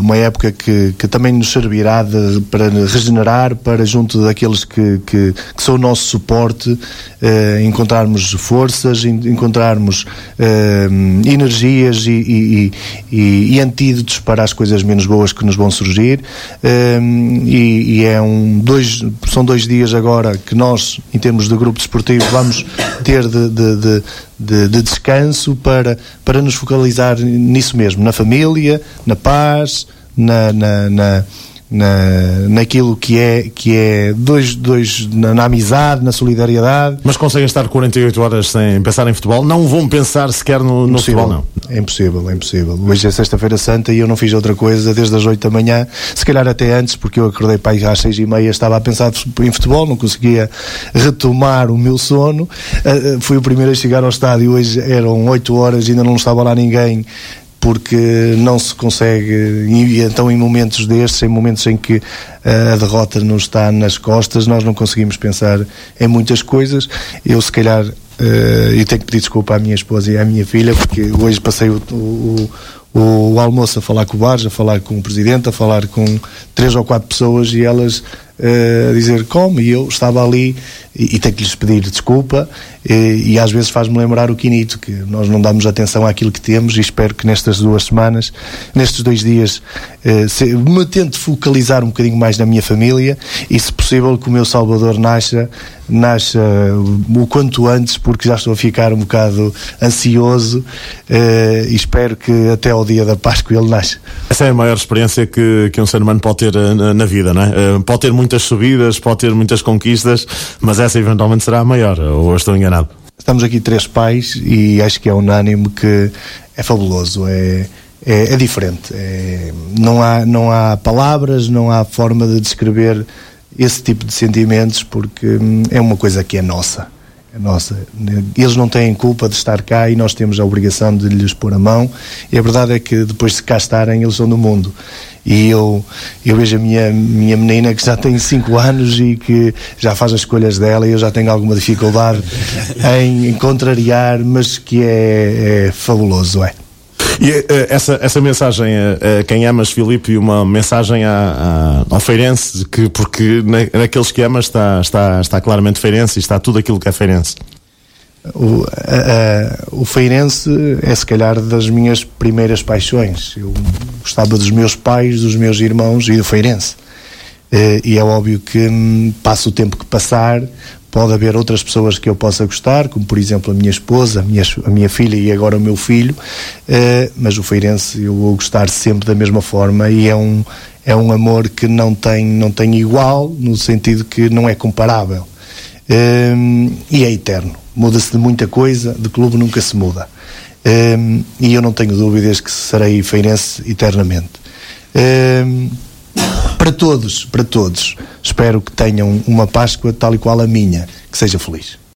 uma época que também nos servirá para regenerar, para junto daqueles que são o nosso suporte, encontrarmos forças, encontrarmos energias e antídotos para as coisas menos boas que nos vão surgir, e são 2 dias agora que nós, em termos de grupo desportivo, vamos ter de descanso para nos focalizar nisso mesmo, na família, na paz, naquilo que é na amizade, na solidariedade. Mas conseguem estar 48 horas sem pensar em futebol? Não vão pensar sequer no futebol, não? É impossível. Hoje é sexta-feira santa e eu não fiz outra coisa desde as 8 da manhã, se calhar até antes, porque eu acordei para ir às 6:30, estava a pensar em futebol, não conseguia retomar o meu sono. Fui o primeiro a chegar ao estádio, hoje eram 8 horas e ainda não estava lá ninguém, porque não se consegue, e então em momentos destes, em momentos em que a derrota nos está nas costas, nós não conseguimos pensar em muitas coisas. Eu se calhar, eu tenho que pedir desculpa à minha esposa e à minha filha, porque hoje passei o almoço a falar com o Barros, a falar com o Presidente, a falar com 3 ou 4 pessoas, e elas a dizer como, e eu estava ali e tenho que lhes pedir desculpa, e às vezes faz-me lembrar o Quinito, que nós não damos atenção àquilo que temos, e espero que nestas 2 semanas, nestes 2 dias, me tente focalizar um bocadinho mais na minha família, e se possível que o meu Salvador nasça o quanto antes, porque já estou a ficar um bocado ansioso, e espero que até ao dia da Páscoa ele nasça. Essa é a maior experiência que um ser humano pode ter na vida, não é? Pode ter muitas subidas, pode ter muitas conquistas, mas essa eventualmente será a maior, ou estou enganado? Estamos aqui 3 pais e acho que é unânime que é fabuloso, é diferente, não há palavras, não há forma de descrever esse tipo de sentimentos, porque é uma coisa que é nossa. Eles não têm culpa de estar cá e nós temos a obrigação de lhes pôr a mão, e a verdade é que depois de cá estarem, eles são do mundo. E eu vejo a minha menina, que já tem 5 anos e que já faz as escolhas dela, e eu já tenho alguma dificuldade em contrariar, mas que é fabuloso, E essa mensagem a quem amas, Filipe, e uma mensagem ao Feirense, porque naqueles que amas está claramente Feirense, e está tudo aquilo que é Feirense. O Feirense é se calhar das minhas primeiras paixões. Eu gostava dos meus pais, dos meus irmãos e do Feirense, e é óbvio que passo o tempo que passar, pode haver outras pessoas que eu possa gostar, como por exemplo a minha esposa, a minha filha e agora o meu filho, mas o Feirense eu vou gostar sempre da mesma forma, e é um amor que não tem igual, no sentido que não é comparável, e é eterno. Muda-se de muita coisa, de clube nunca se muda, e eu não tenho dúvidas que serei Feirense eternamente. Para todos, espero que tenham uma Páscoa tal e qual a minha, que seja feliz.